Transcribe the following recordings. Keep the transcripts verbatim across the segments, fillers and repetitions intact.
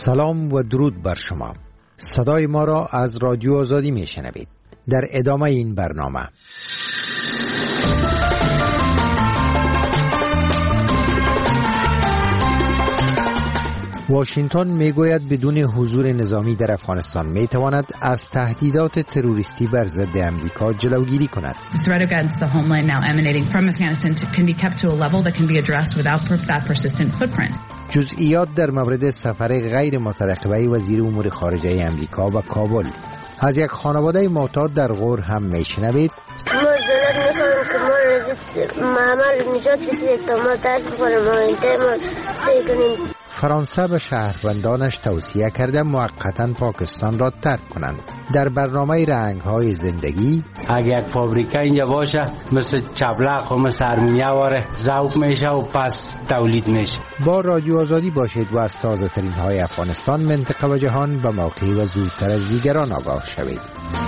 سلام و درود بر شما. صدای ما را از رادیو آزادی می شنوید. در ادامه این برنامه واشنگتن میگوید بدون حضور نظامی در افغانستان میتواند از تهدیدات تروریستی بر ضد امریکا جلوگیری کند. The threat against the homeland now emanating from Afghanistan can be kept to a level that can be addressed without that persistent footprint. جزئیات در مورد سفر غیر مترقبه وزیر امور خارجه امریکا و کابل. از یک خانواده معتاد در غور هم میشنوید. ما دولت میخوایم که ما رزید معمل نجات بسید تا ما درس بخورم و انتای ما سی کنیم. فرانسه به شهروندانش توصیه کرده موقتاً پاکستان را ترک کنند. در برنامه رنگ‌های زندگی اگر یک فابریکه اینجا باشه مثل چبلق و مثل ارمینیا واره ذوق میشه و پس تولید میشه. با رادیو آزادی باشید و از تازه ترین های افغانستان، منطقه و جهان به موقع و زودتر از دیگران آگاه شوید.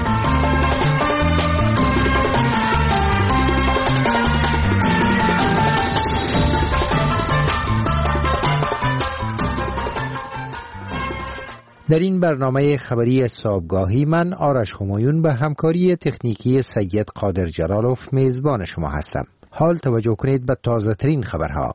در این برنامه خبری صبحگاهی من آرش همایون به همکاری تکنیکی سید قادر جلالوف میزبان شما هستم. حال توجه کنید به تازه ترین خبرها.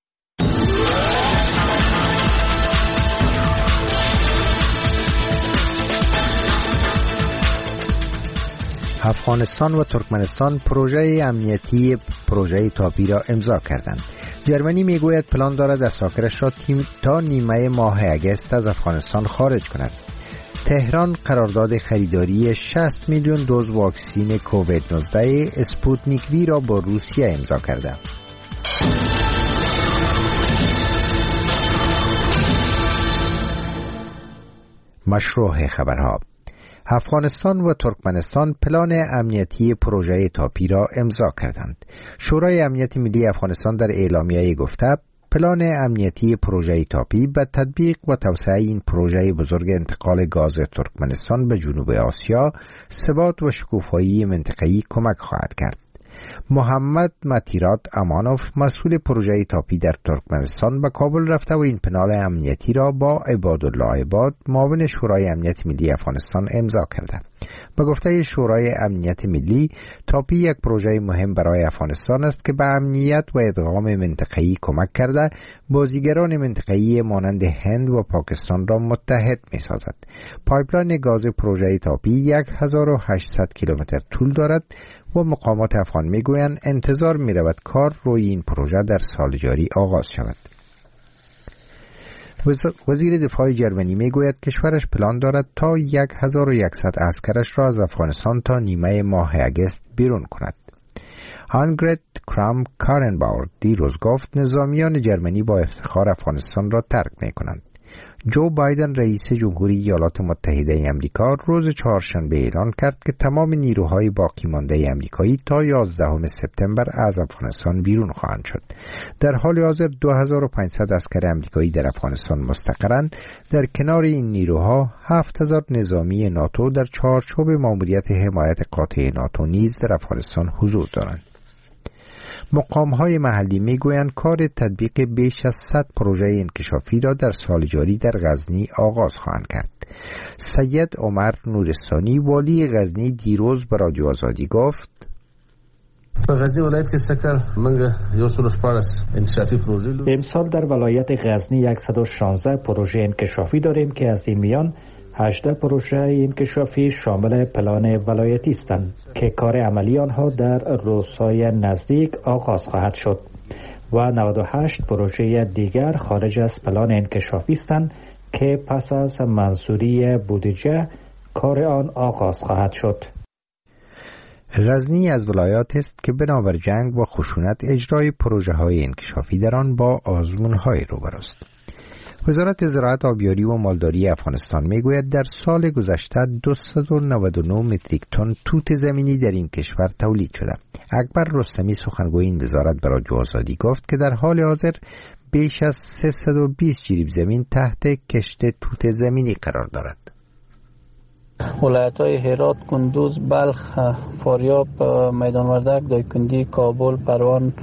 افغانستان و ترکمنستان پروژه امنیتی پروژه تاپی را امضا کردند. جرمنی میگوید پلان دارد اساکرش را تا نیمه ماه اگست از افغانستان خارج کند. تهران قرارداد خریداری شصت میلیون دوز واکسین کووید نوزده اسپوتنیک وی را با روسیه امضا کرده. مشروع خبرها. افغانستان و ترکمنستان پلان امنیتی پروژه تاپی را امضا کردند. شورای امنیت ملی افغانستان در اعلامیه گفته پلان امنیتی پروژه تاپی به تطبیق و توسعه این پروژه بزرگ انتقال گاز ترکمنستان به جنوب آسیا، ثبات و شکوفایی منطقه‌ای کمک خواهد کرد. محمد متیرات امانوف مسئول پروژه تاپی در ترکمنستان به کابل رفته و این پلان امنیتی را با عبادالله عباد معاون شورای امنیت ملی افغانستان امضا کرده. به گفته شورای امنیت ملی، تاپی یک پروژه مهم برای افغانستان است که به امنیت و ادغام منطقه‌ای کمک کرده بازیگران منطقه‌ای مانند هند و پاکستان را متحد می‌سازد. پایپلاین گاز پروژه تاپی هزار و هشتصد کیلومتر طول دارد و مقامات افغان میگویند انتظار می‌رود کار روی این پروژه در سال جاری آغاز شود. وزیر دفاع جرمنی میگوید کشورش پلان دارد تا هزار و صد عسکرش را از افغانستان تا نیمه ماه اگست بیرون کند. هانگرت کرام کارنباور دیروز گفت نظامیان جرمنی با افتخار افغانستان را ترک میکنند. جو بایدن رئیس جمهوری ایالات متحده امریکا روز چهارشنبه اعلان کرد که تمام نیروهای باقی مانده امریکایی تا یازدهم سپتامبر از افغانستان بیرون خواهند شد. در حال حاضر دو هزار و پانصد عسکر امریکایی در افغانستان مستقرند. در کنار این نیروها هفت هزار نظامی ناتو در چارچوب ماموریت حمایت قاطع ناتو نیز در افغانستان حضور دارند. مقام‌های محلی میگویند کار تطبیق بیش از صد پروژه انکشافی را در سال جاری در غزنی آغاز خواهند کرد. سید عمر نورستانی والی غزنی دیروز به رادیو آزادی گفت په غزنی ولایت کې سکر منګه یو سل و شپاړس انکشافی پروژه لرو. امسال در ولایت غزنی صد و شانزده پروژه انکشافی داریم که از این میان هجده پروژه انکشافی شامل پلان ولایتی هستند که کار عملی آنها در روزهای نزدیک آغاز خواهد شد و نود و هشت پروژه دیگر خارج از پلان انکشافی هستند که پس از منظوری بودجه کار آن آغاز خواهد شد. غزنی از ولایات است که بنابر جنگ و خشونت اجرای پروژه های انکشافی در آن با آزمون های روبروست. وزارت زراعت، آبیاری و مالداری افغانستان میگوید در سال گذشته دویست و نود و نه متریک تن توت زمینی در این کشور تولید شده. اکبر رستمی سخنگوی این وزارت برای رادیو آزادی گفت که در حال حاضر بیش از سیصد و بیست جریب زمین تحت کشت توت زمینی قرار دارد. ولایت‌های هرات، کندوز، بلخ، فاریاب، میدان وردک، دایکنډي، کابل، پروان،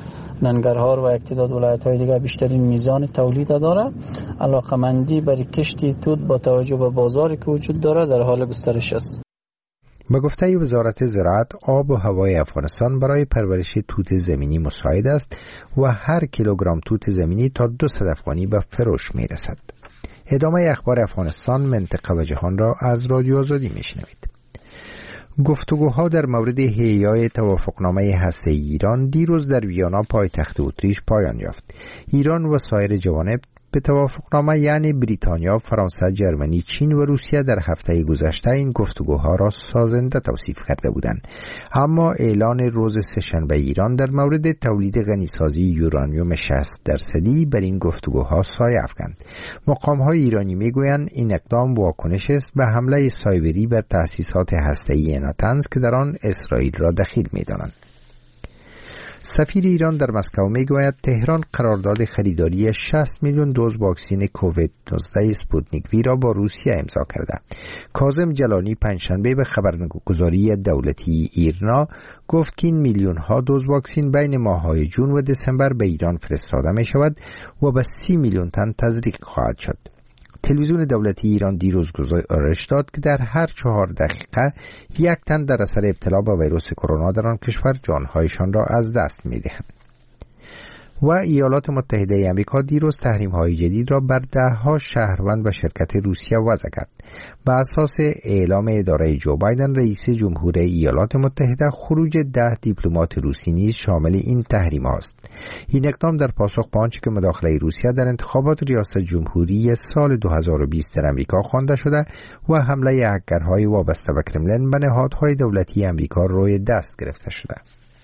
ننگرهار و یک تعداد ولایت‌های دیگر بیشترین میزان تولید داره. علاقمندی برای کشت توت با توجه به بازاری که وجود داره در حال گسترش است. به گفته وزارت زراعت، آب و هوای افغانستان برای پرورش توت زمینی مساعد است و هر کیلوگرم توت زمینی تا دو صد افغانی به فروش می رسد. ادامه اخبار افغانستان، منطقه و جهان را از رادیو آزادی می شنوید. گفتگوها در مورد احیای توافقنامه هسته‌ای ایران دیروز در ویانا پایتخت اتریش پایان یافت. ایران و سایر جوانب به توافقنامه یعنی بریتانیا، فرانسه، جرمنی، چین و روسیه در هفته گذشته این گفتگوها را سازنده توصیف کرده بودند. اما اعلان روز سه‌شنبه ایران در مورد تولید غنیسازی یورانیوم شصت درصدی بر این گفتگوها سایه افکند. مقام‌های ایرانی میگویند این اقدام واکنش است به حمله سایبری بر تأسیسات هسته‌ای ناتنز که در آن اسرائیل را دخیل می‌دانند. سفیر ایران در مسکو میگوید تهران قرارداد خریداری شصت میلیون دوز واکسن کووید نوزده اسپوتنیک وی را با روسیه امضا کرده. کاظم جلانی پنجشنبه به خبرگزاری دولتی ایرنا گفت که این میلیون ها دوز واکسن بین ماه‌های جون و دسامبر به ایران فرستاده می شود و به سی میلیون تن تزریق خواهد شد. تلویزیون دولتی ایران دیروز گزارش داد که در هر چهار دقیقه یک تن در اثر ابتلا به ویروس کرونا در آن کشور جانهایشان را از دست می‌دهند. و ایالات متحده آمریکا دیروز تحریم‌های جدید را بر ده‌ها شهروند و شرکت روسیه وضع کرد. بر اساس اعلام اداره جو بایدن رئیس جمهور ایالات متحده، خروج ده دیپلمات روسی نیز شامل این تحریم است. این اقدام در پاسخ به آنچه که مداخله روسیه در انتخابات ریاست جمهوری سال دو هزار و بیست در آمریکا خوانده شده و حمله هکرهای وابسته به کرملین به نهادهای دولتی آمریکا روی دست گرفته شده.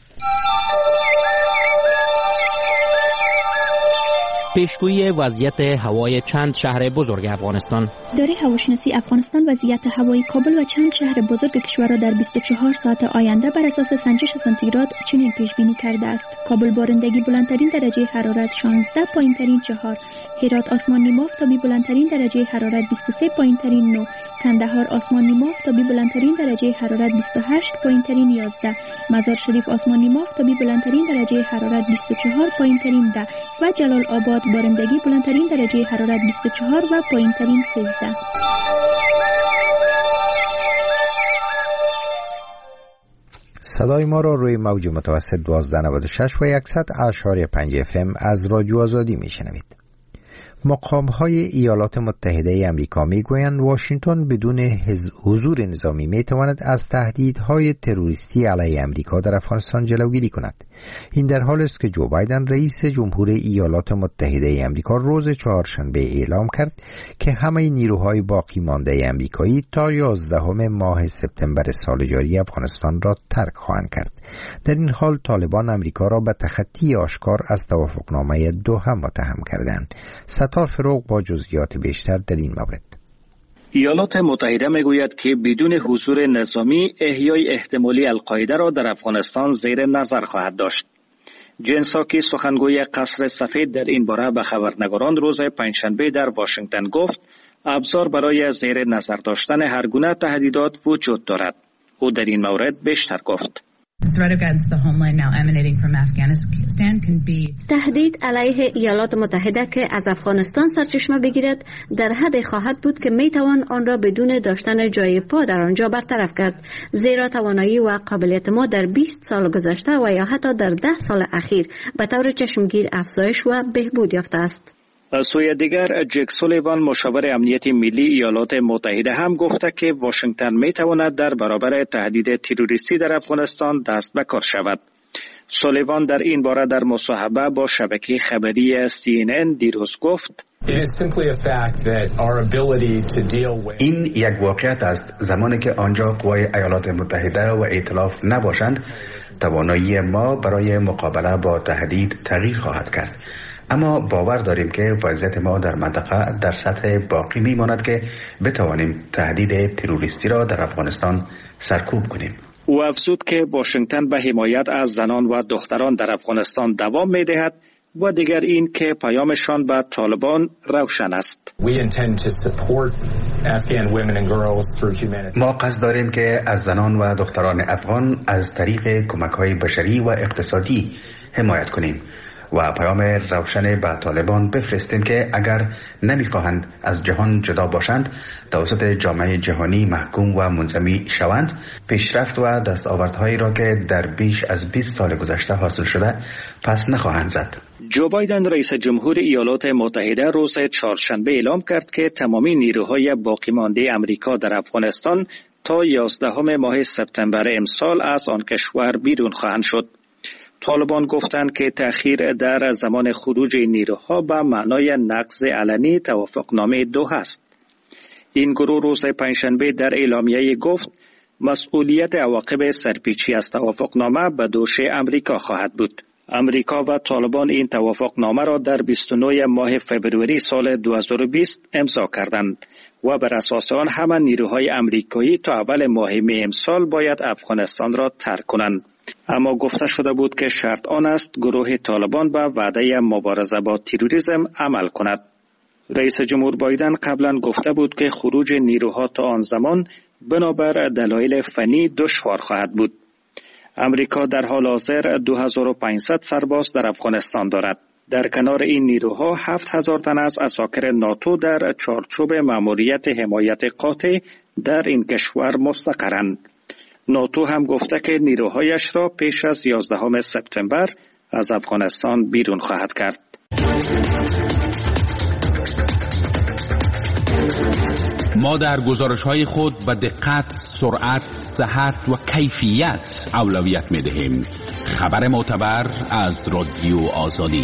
پیشگویی وضعیت هوای چند شهر بزرگ افغانستان. اداره هواشناسی افغانستان وضعیت هوایی کابل و چند شهر بزرگ کشور را در بیست و چهار ساعت آینده بر اساس سنجش سانتیگراد چنین پیش بینی کرده است: کابل بارندگی بلندترین درجه حرارت شانزده، پایینترین چهار. هرات آسمان نیمه آفتابی بلندترین درجه حرارت بیست و سه، پایینترین نه. کندهار آسمان نیمه آفتابی بلندترین درجه حرارت بیست و هشت، پایینترین یازده. مزار شریف آسمان نیمه آفتابی بلندترین درجه حرارت بیست و چهار، پایینترین ده. و جلال آباد بارندگی بلندترین درجه حرارت بیست و چهار و پایینترین سیزده. صدای ما را روی موج متوسط دوازده نود و شش و صد اشاری پنج اف ام از رادیو آزادی میشنوید. مقام‌های ایالات متحده آمریکا میگویند واشنگتن بدون حضور نظامی میتواند از تهدیدهای تروریستی علیه آمریکا در افغانستان جلوگیری کند. این در حالی است که جو بایدن رئیس جمهور ایالات متحده آمریکا روز چهارشنبه اعلام کرد که همه نیروهای باقی مانده آمریکایی تا یازدهم ماه سپتامبر سال جاری افغانستان را ترک خواهند کرد. در این حال طالبان آمریکا را به تخطی آشکار از توافقنامه دوحه متهم کردند. ستار فروغ با جزئیات بیشتر در این مورد. ایالات متحده میگوید که بدون حضور نظامی احیای احتمالی القاعده را در افغانستان زیر نظر خواهد داشت. جین ساکی سخنگوی قصر سفید در این باره به خبرنگاران روز پنجشنبه در واشنگتن گفت ابزار برای زیر نظر داشتن هر گونه تهدیدات وجود دارد. او در این مورد بیشتر گفت. تهدید علیه ایالات متحده که از افغانستان سرچشمه بگیرد در حدی خواهد بود که می توان آن را بدون داشتن جای پا در آنجا برطرف کرد، زیرا توانایی و قابلیت ما در بیست سال گذشته و یا حتی در ده سال اخیر به طور چشمگیر افزایش و بهبود یافته است. از سوی دیگر جک سولیوان مشاور امنیت ملی ایالات متحده هم گفته که واشنگتن می تواند در برابر تهدید تروریستی در افغانستان دست به کار شود. سولیوان در این باره در مصاحبه با شبکه خبری سی ان ان دیروز گفت این یک واقعیت است. زمانی که آنجا قوای ایالات متحده و ائتلاف نباشند، توانایی ما برای مقابله با تهدید تغییر خواهد کرد. اما باور داریم که وضعیت ما در منطقه در سطح باقی میماند که بتوانیم تهدید تروریستی را در افغانستان سرکوب کنیم. او افزود که واشنگتن به حمایت از زنان و دختران در افغانستان دوام می‌دهد و دیگر این که پیامشان به طالبان روشن است. ما قصد داریم که از زنان و دختران افغان از طریق کمک‌های بشری و اقتصادی حمایت کنیم. و پیام روشن به طالبان بفرستیم که اگر نمیخواهند از جهان جدا باشند، توسط جامعه جهانی محکوم و منظمی شوند، پیشرفت و دستاوردهایی را که در بیش از بیست سال گذشته حاصل شده پس نخواهند زد. جو بایدن رئیس جمهور ایالات متحده روز چهارشنبه اعلام کرد که تمامی نیروهای باقی مانده امریکا در افغانستان تا یازدهم ماه سپتامبر امسال از آن کشور بیرون خواهند شد. طالبان گفتند که تأخیر در زمان خروج نیروها به معنای نقض علنی توافقنامه دوحه است. این گروه روز پنجشنبه در اعلامیه گفت مسئولیت عواقب سرپیچی از توافقنامه به دوش امریکا خواهد بود. امریکا و طالبان این توافقنامه را در بیست و نه ماه فبروری سال دو هزار و بیست امضا کردند و بر اساس آن همه نیروهای امریکایی تا اول ماه می امسال باید افغانستان را ترک کنند. اما گفته شده بود که شرط آن است گروه طالبان به وعده مبارزه با تروریسم عمل کند. رئیس جمهور بایدن قبلا گفته بود که خروج نیروها تا آن زمان بنابر دلایل فنی دشوار خواهد بود. امریکا در حال حاضر دو هزار و پانصد سرباز در افغانستان دارد. در کنار این نیروها هفت هزار تن از عساکر ناتو در چارچوب مأموریت حمایت قاطع در این کشور مستقرند. ناتو هم گفته که نیروهایش را پیش از یازدهم سپتامبر از افغانستان بیرون خواهد کرد. ما در گزارش‌های خود به دقت، سرعت، صحت و کیفیت اولویت می‌دهیم. خبر معتبر از رادیو آزادی.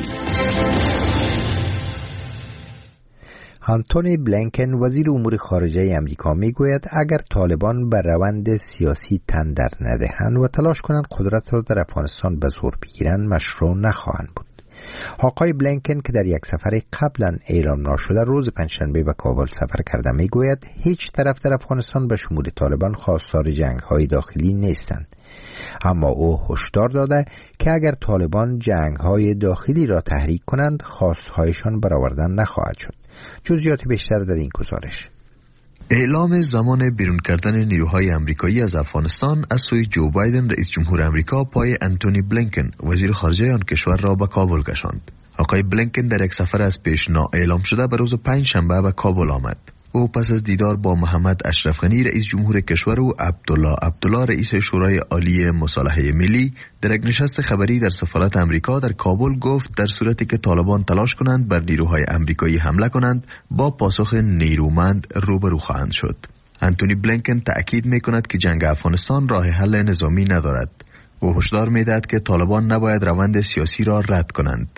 آنتونی بلینکن وزیر امور خارجه امریکا میگوید اگر طالبان به روند سیاسی تن در ندهند و تلاش کنند قدرت را در افغانستان به زور بگیرند مشروع نخواهند بود. آقای بلینکن که در یک سفر قبلا اعلام نشده روز پنجشنبه به کابل سفر کرده میگوید هیچ طرف در افغانستان به شمول طالبان خواستار جنگ‌های داخلی نیستند. اما او هشدار داده که اگر طالبان جنگ‌های داخلی را تحریک کنند خواستهایشان برآورده نخواهد شد. جزئیات بیشتر در این گزارش. اعلام زمان بیرون کردن نیروهای امریکایی از افغانستان از سوی جو بایدن رئیس جمهور امریکا پای انتونی بلینکن وزیر خارجه آن کشور را به کابل کشاند. آقای بلینکن در یک سفر از پیش اعلام شده به روز پنج شنبه به کابل آمد. او پس از دیدار با محمد اشرف غنی رئیس جمهور کشور و عبدالله عبدالله رئیس شورای عالی مصالحه ملی در یک نشست خبری در سفارت امریکا در کابل گفت در صورتی که طالبان تلاش کنند بر نیروهای امریکایی حمله کنند با پاسخ نیرومند روبرو خواهند شد. انتونی بلینکن تأکید می‌کند که جنگ افغانستان راه حل نظامی ندارد. او هشدار می‌دهد که طالبان نباید روند سیاسی را رد کنند.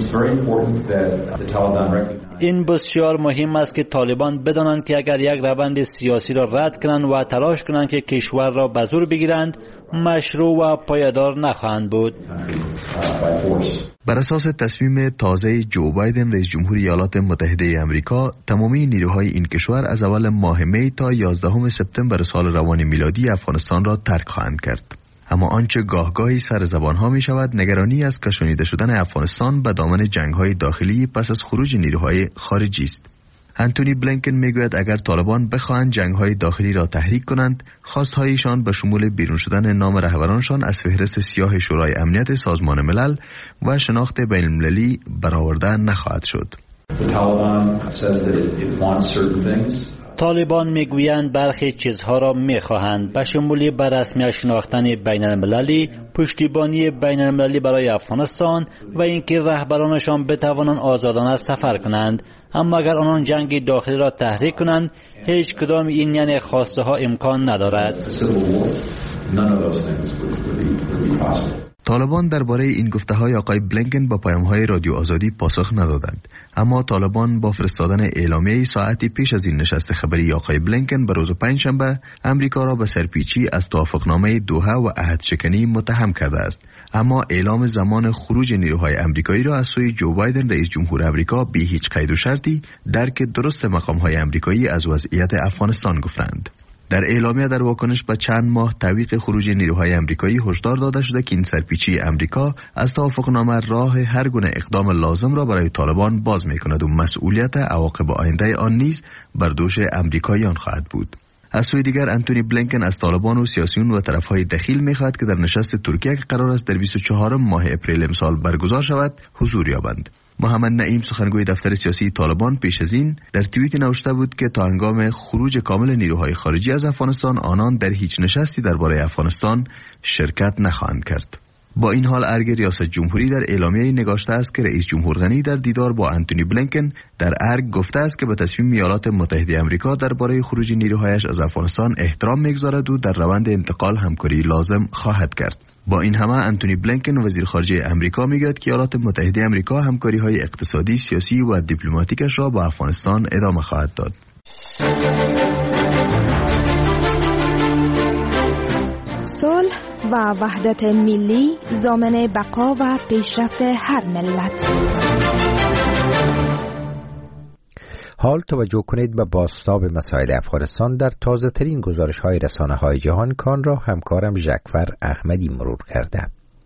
این بسیار مهم است که طالبان بدانند که اگر یک روند سیاسی را رد کنند و تلاش کنند که کشور را به زور بگیرند مشروع و پایدار نخواهند بود. بر اساس تصمیم تازه جو بایدن رئیس جمهور ایالات متحده آمریکا تمامی نیروهای این کشور از اول ماه می تا یازدهم سپتامبر سال روان میلادی افغانستان را ترک خواهند کرد. اما آنچه گاهگاهی سر زبانها می شود نگرانی از کشانیده شدن افغانستان به دامن جنگ‌های داخلی پس از خروج نیروهای خارجی است. انتونی بلینکن میگوید اگر طالبان بخواهند جنگ‌های داخلی را تحریک کنند، خواستهایشان به شمول بیرون شدن نام رهبرانشان از فهرست سیاه شورای امنیت سازمان ملل و شناخت بین‌المللی برآورده نخواهد شد. طالبان میگویند برخی چیزها را میخواهند به شمول بر رسمی شناختن بین المللی، پشتیبانی بین المللی برای افغانستان و اینکه رهبرانشان بتوانند آزادانه سفر کنند. اما اگر آنان جنگ داخلی را تحریک کنند هیچ کدام این یعنی خواسته ها امکان ندارد. طالبان درباره این گفته‌های آقای بلینکن با پیام‌های رادیو آزادی پاسخ ندادند، اما طالبان با فرستادن اعلامیه ساعتی پیش از این نشست خبری آقای بلینکن به روز پنجشنبه امریکا را به سرپیچی از توافقنامه دوحه و عهدشکنی متهم کرده است. اما اعلام زمان خروج نیروهای امریکایی را از سوی جو بایدن رئیس جمهور امریکا بی هیچ قید و شرطی درک درست مقام‌های امریکایی از وضعیت افغانستان گفتند. در اعلامیه در واکنش به چند ماه تعویق خروج نیروهای امریکایی هشدار داده شده که این سرپیچی امریکا از توافقنامه راه هر گونه اقدام لازم را برای طالبان باز می‌کند و مسئولیت عواقب آینده آن نیز بر دوش امریکاییان خواهد بود. از سوی دیگر انتونی بلینکن از طالبان و سیاسیون و طرفهای دخیل میخواهد که در نشست ترکیه که قرار است در بیست و چهارم ماه اپریل امسال برگزار شود حضور یابند. محمد نعیم سخنگوی دفتر سیاسی طالبان پیش از این در توییت نوشته بود که تا هنگام خروج کامل نیروهای خارجی از افغانستان آنان در هیچ نشستی درباره افغانستان شرکت نخواهند کرد. با این حال ارگ ریاست جمهوری در اعلامیه نگاشته است که رئیس جمهور غنی در دیدار با انتونی بلینکن در ارگ گفته است که به تصمیم ایالات متحده آمریکا درباره خروج نیروهایش از افغانستان احترام می‌گذارد و در روند انتقال همکاری لازم خواهد کرد. با این همه انتونی بلینکن وزیر خارجه آمریکا میگوید که ایالات متحده آمریکا همکاری‌های اقتصادی، سیاسی و دیپلماتیکش را با افغانستان ادامه خواهد داد. صلح و وحدت ملی ضامن بقا و پیشرفت هر ملت. حال توجه کنید به بازتاب مسائل افغانستان در تازه ترین گزارش های رسانه های جهان کان را همکارم ژکفر احمدی مرور کرده.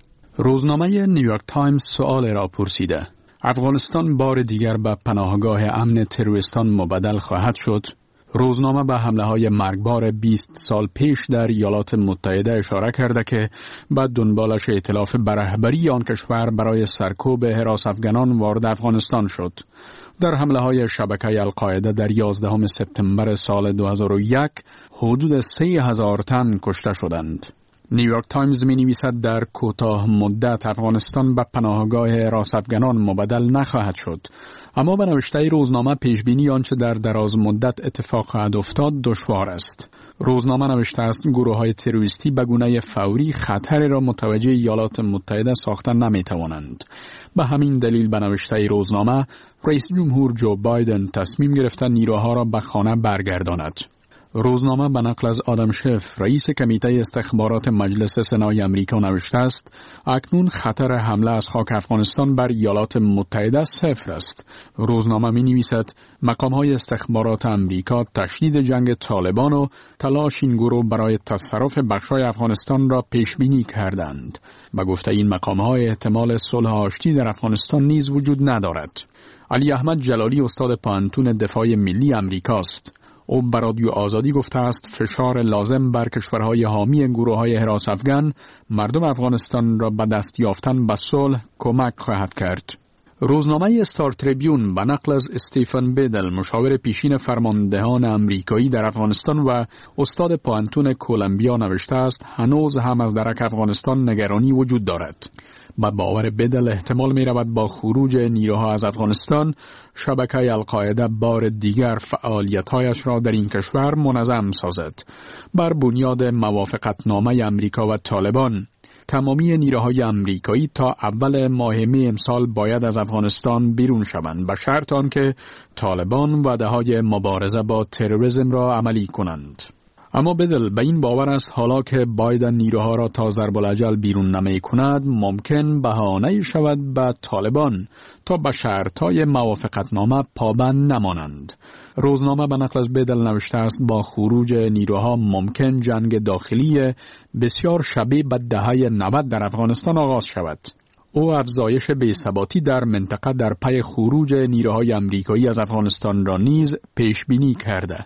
روزنامه نیویورک تایمز سؤال را پرسیده: افغانستان بار دیگر به پناهگاه امن تروریستان مبدل خواهد شد؟ روزنامه به حمله های مرگبار بیست سال پیش در ایالات متحده اشاره کرده که بعد دنبالش ائتلاف به رهبری آن کشور برای سرکوب حراس افغانان وارد افغانستان شد. در حمله های شبکه القاعده در یازدهم سپتامبر سال دو هزار و یک حدود سه هزار تن کشته شدند. نیویورک تایمز می نویسد در کوتاه مدت افغانستان به پناهگاه حراس افغانان مبدل نخواهد شد، اما به نوشته روزنامه پیشبینی آنچه در دراز مدت اتفاق خواهد افتاد دشوار است. روزنامه نوشته است گروه های تروریستی به گونه فوری خطری را متوجه ایالات متحده ساختن نمی توانند. به همین دلیل به نوشته روزنامه رئیس جمهور جو بایدن تصمیم گرفته نیروها را به خانه برگرداند. روزنامه به نقل از آدم شف رئیس کمیته استخبارات مجلس سنای امریکا نوشته است اکنون خطر حمله از خاک افغانستان بر ایالات متحده صفر است. روزنامه می نویسد مقام های استخبارات امریکا تشدید جنگ طالبان و تلاش این گروه برای تصرف بخشای افغانستان را پیش بینی کردند. به گفته این مقام های احتمال صلح آشتی در افغانستان نیز وجود ندارد. علی احمد جلالی استاد پانتون دفاع ملی امریکاست. او بر رادیو آزادی گفته است فشار لازم بر کشورهای حامی گروه‌های حراس افغان مردم افغانستان را به دست یافتن به صلح کمک خواهد کرد. روزنامه استار تریبیون به نقل از استیفن بیدل مشاور پیشین فرماندهان امریکایی در افغانستان و استاد پانتون کولومبیا نوشته است هنوز هم از درک افغانستان نگرانی وجود دارد. با باور بدل احتمال می رود با خروج نیروها از افغانستان شبکه القاعده بار دیگر فعالیت‌هایش را در این کشور منظم سازد. بر بنیاد موافقتنامه امریکا و طالبان تمامی نیروهای امریکایی تا اول ماه می امسال باید از افغانستان بیرون شوند به شرط آنکه طالبان وعده‌های مبارزه با تروریسم را عملی کنند. اما بدل به این باور است حالا که بایدن نیروها را تا ضرب الاجل بیرون نمی کند ممکن بهانه شود به طالبان تا به شرطهای موافقتنامه پابند نمانند. روزنامه به نقل از بدل نوشته است با خروج نیروها ممکن جنگ داخلی بسیار شبیه به دهه نود در افغانستان آغاز شود. او افزایش بی‌ثباتی در منطقه در پی خروج نیروهای امریکایی از افغانستان را نیز پیش بینی کرده.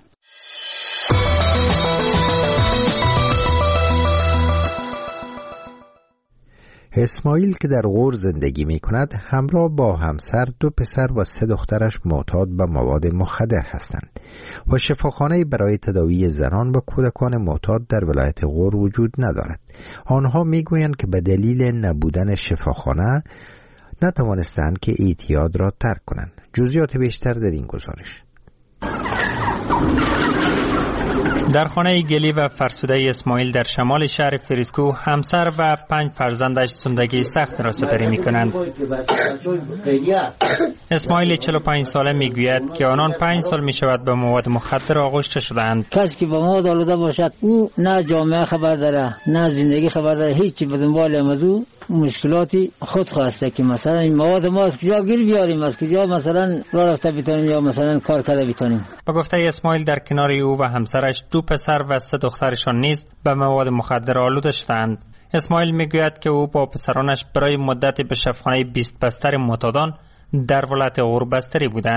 اسماعیل که در غور زندگی می کند همراه با همسر، دو پسر و سه دخترش معتاد به مواد مخدر هستند و شفاخانه برای تداوی زنان و کودکان معتاد در ولایت غور وجود ندارد. آنها می گویند که به دلیل نبودن شفاخانه نتوانستند که اعتیاد را ترک کنند. جزئیات بیشتر در این گزارش. در خانه گلی و فرسوده اسماعیل در شمال شهر فریسکو همسر و پنج فرزندش زندگی سخت را سپری می کنند. اسماعیل چهل و پنج ساله می گوید که آنان پنج سال می شود به مواد مخدر آغشته شدند. کسی که به مواد آلوده باشد او نه جامعه خبر داره نه زندگی خبر داره، هیچی به دنبال امروز مشکلاتی خود خواسته که مثلا این مواد ما از کجا گیر بیاریم، از کجا مثلا راه رفته بتونیم یا مثلا کار کرده بتونیم. با گفته اسماعیل در کنار او و همسرش دو پسر و سه دخترشان نیز به مواد مخدر آلوده شدند. اسماعیل میگوید که او با پسرانش برای مدتی به شفاخانه بیست بستر معتادان در ولایت غور بستری بودند.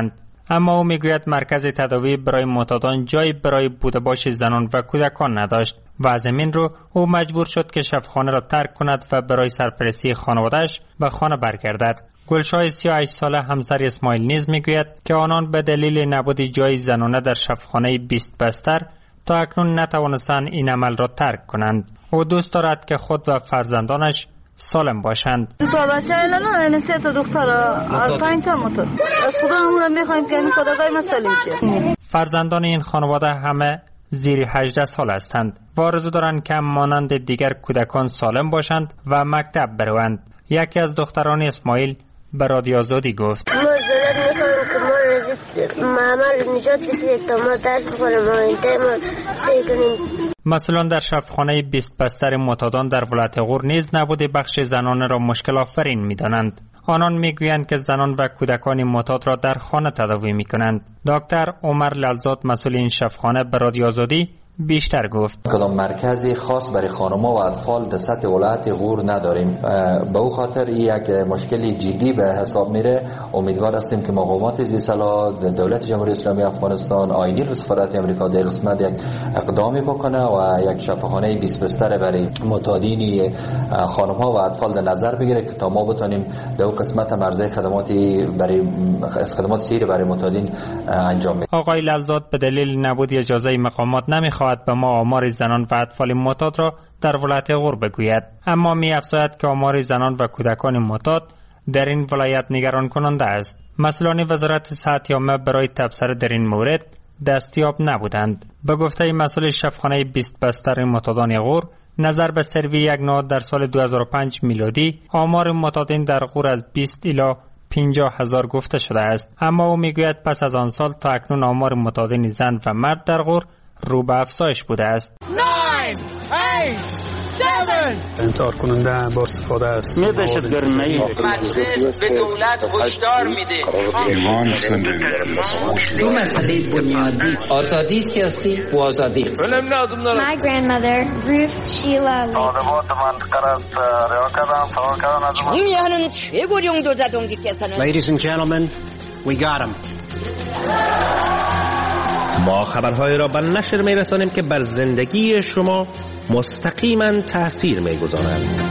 اما او میگوید مرکز تداوی برای معتادان جای برای بوده باش زنان و کودکان نداشت و از این رو او مجبور شد که شفاخانه را ترک کند و برای سرپرستی خانواده‌اش به خانه برگردد. گلشاه سی و هشت ساله همسر اسماعیل نیز میگوید که آنان به دلیل نبود جای زنانه در شفاخانه بیست بستر تا اکنون نتوانستند این عمل را ترک کنند. او دوست دارد که خود و فرزندانش سالم باشند. دو تا بچه الان این سه تا دختر از پنج تا موتور از خدا همون میخوایم که این خدادای مسئله شه. فرزندان این خانواده همه زیر هجده سال هستند و آرزو دارند که مانند دیگر کودکان سالم باشند و مکتب بروند. یکی از دختران اسماعیل به رادیو آزادی گفت: ما ضرورت میخوایم که ما رزید معمل نجات بسید تا ما درس بخونیم و این تایم سعی کنیم. مسئولان در شفاخانه بیست بستر معتادان در ولایت غور نیز نبود بخش زنانه را مشکل آفرین می‌دانند. آنان میگویند که زنان و کودکان معتاد را در خانه تداوی می‌کنند. دکتر عمر للزاد مسئول این شفاخانه به رادیو آزادی بیشتر گفت: کدام مرکزی خاص برای خانم‌ها و اطفال در سطح ولایت غور نداریم. به او خاطر یک مشکلی جدی به حساب میره. امیدوار هستیم که مقامات ذی‌صلاح دولت جمهوری اسلامی افغانستان، آیین سفارت امریکا در قسمت یک اقدامی بکنه و یک شفاخانه بیست بستر برای معتادین خانم‌ها و اطفال در نظر بگیره که تا ما بتونیم در اون قسمت مرزه خدماتی برای خدمات سیر برای معتادین انجام بدیم. آقای للزاد به دلیل نبود اجازه مقامات نمیخواد به ما آمار زنان و اطفال معتاد را در ولایت غور بگوید، اما می افزاید که آمار زنان و کودکان معتاد در این ولایت نگران کننده است. مسئولان وزارت صحت عامه برای تبصره در این مورد دستیاب نبودند. به گفته مسئول شفاخانه بیست بستر معتادان غور، نظر به سروی یک نهاد در سال دو هزار و پنج میلادی آمار معتادین در غور از بیست الی پنجاه هزار گفته شده است، اما او میگوید پس از آن سال تا اکنون آمار معتادین زن و مرد در غور رو به افزایش بوده است. انتحار کننده با استفاده از دهشتگردی مجلس به دولت هشدار میده دو مسئله بنیادی: آزادی سیاسی و آزادی. My grandmother Ruth Sheila Ladies and gentlemen, we got him. ما خبرهای را به نشر می رسانیم که بر زندگی شما مستقیما تأثیر می گذارند.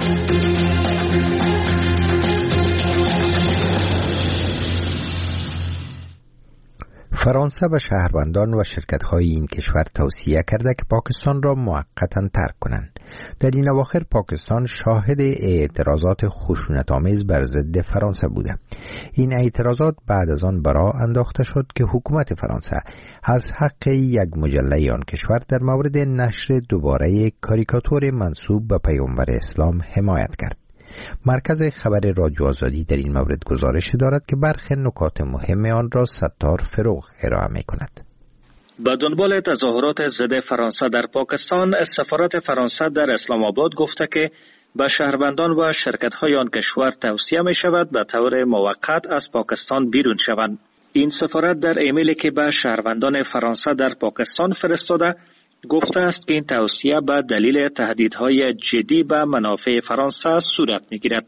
فرانسه به شهروندان و شرکت‌های این کشور توصیه کرده که پاکستان را موقتاً ترک کنند. در این اواخر پاکستان شاهد اعتراضات خشونت‌آمیز بر ضد فرانسه بوده. این اعتراضات بعد از آن برا انداخته شد که حکومت فرانسه از حق یک مجله آن کشور در مورد نشر دوباره کاریکاتور منسوب به پیامبر اسلام حمایت کرد. مرکز خبر رادیو آزادی در این مورد گزارش دارد که برخی نکات مهم آن را ستار فروغ ارائه می کند. به دنبال تظاهرات ضد فرانسه در پاکستان، سفارت فرانسه در اسلام آباد گفته که به شهروندان و شرکت‌های آن کشور توصیه می شود به طور موقت از پاکستان بیرون شوند. این سفارت در ایمیلی که به شهروندان فرانسه در پاکستان فرستاده گفته است که این توصیه به دلیل تهدیدهای جدی به منافع فرانسه صورت می‌گیرد.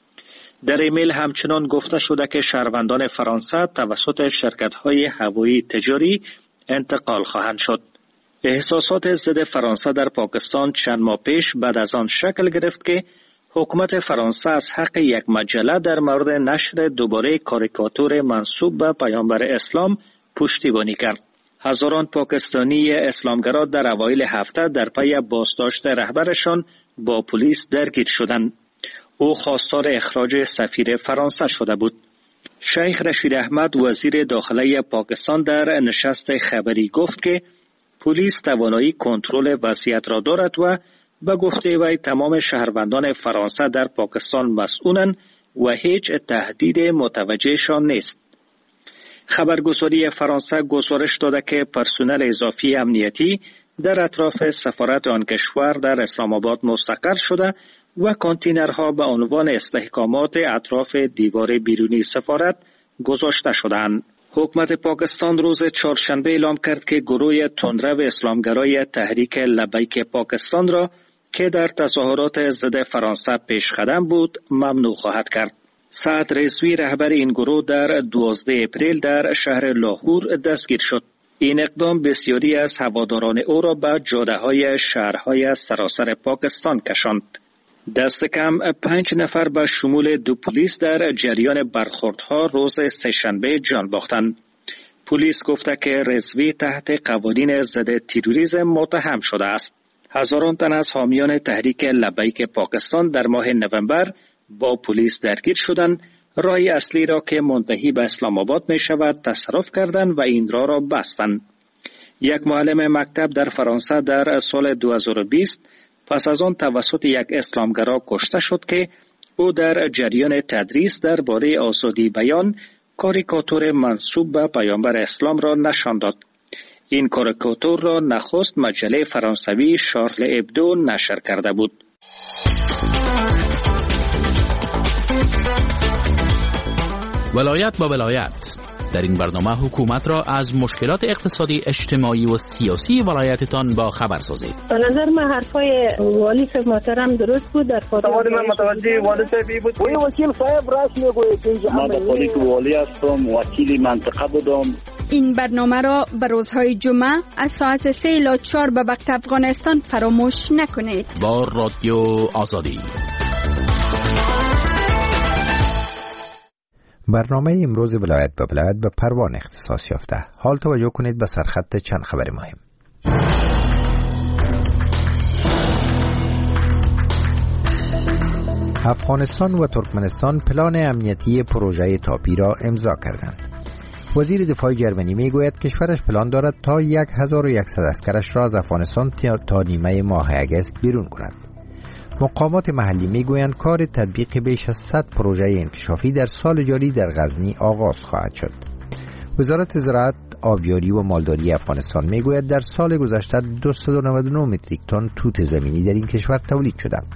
در ایمیل همچنان گفته شده که شهروندان فرانسه توسط شرکت‌های هوایی تجاری انتقال خواهند شد. احساسات ضد فرانسه در پاکستان چند ماه پیش بعد از آن شکل گرفت که حکومت فرانسه از حق یک مجله در مورد نشر دوباره کاریکاتور منسوب به پیامبر اسلام پشتیبانی کرد. هزاران پاکستانی اسلامگرا در اوایل هفته در پی بازداشت رهبرشان با پلیس درگیر شدند. او خواستار اخراج سفیر فرانسه شده بود. شیخ رشید احمد وزیر داخله پاکستان در نشست خبری گفت که پلیس توانایی کنترل وضعیت را دارد و به گفته وی تمام شهروندان فرانسه در پاکستان مسئولند و هیچ تهدید متوجهشان نیست. خبرگزاری فرانسه گزارش داده که پرسنل اضافی امنیتی در اطراف سفارت آن کشور در اسلام آباد مستقر شده و کانتینرها به عنوان استحکامات اطراف دیوار بیرونی سفارت گذاشته شدند. حکومت پاکستان روز چهارشنبه اعلام کرد که گروه تندرو اسلامگرای تحریک لبیک پاکستان را که در تظاهرات ضد فرانسه پیش قدم بود ممنوع خواهد کرد. سعد رضوی رهبر این گروه در دوازده اپریل در شهر لاهور دستگیر شد. این اقدام بسیاری از هواداران او را به جاده‌های شهرهای سراسر پاکستان کشاند. دست کم پنج نفر به شمول دو پلیس در جریان برخوردها روز سه‌شنبه جان باختند. پلیس گفته که رضوی تحت قوانین ضد تروریسم متهم شده است. هزاران تن از حامیان تحریک لبیک پاکستان در ماه نوامبر با پلیس درگیر شدند، راه اصلی را که منتهی به اسلام آباد می شود تصرف کردند و این راه را بستند. یک معلم مکتب در فرانسه در سال دو هزار و بیست پس از آن توسط یک اسلامگرا کشته شد که او در جریان تدریس درباره آزادی بیان کاریکاتور منسوب به پیامبر اسلام را نشان داد. این کاریکاتور را نخست مجله فرانسوی شارل ابدو نشر کرده بود. ولایت با ولایت. در این برنامه حکومت را از مشکلات اقتصادی، اجتماعی و سیاسی ولایتتان با خبر سازید. به نظر من حرفای والی صاحب محترم درست بود. در سوال من متوجه والی صاحبی بود. وی وکیل صاحب راست میگوید که من به خودی که والی هستم، وکیل منطقه بودم. این برنامه را به روزهای جمعه از ساعت سه الی چهار به وقت افغانستان فراموش نکنید. با رادیو آزادی. برنامه امروز ولایت به ولایت به پروان اختصاص یافته. حال توجه کنید به سرخط چند خبر مهم. افغانستان و ترکمنستان پلان امنیتی پروژه تاپی را امضا کردند. وزیر دفاع جرمنی میگوید کشورش پلان دارد تا هزار و صد عسکرش را از افغانستان تا نیمه ماه اگست بیرون کند. مقامات محلی میگویند کار تطبیق بیش از صد پروژه انکشافی در سال جاری در غزنی آغاز خواهد شد. وزارت زراعت، آبیاری و مالداری افغانستان میگوید در سال گذشته دویست و نود و نه متریک تن توت زمینی در این کشور تولید شده.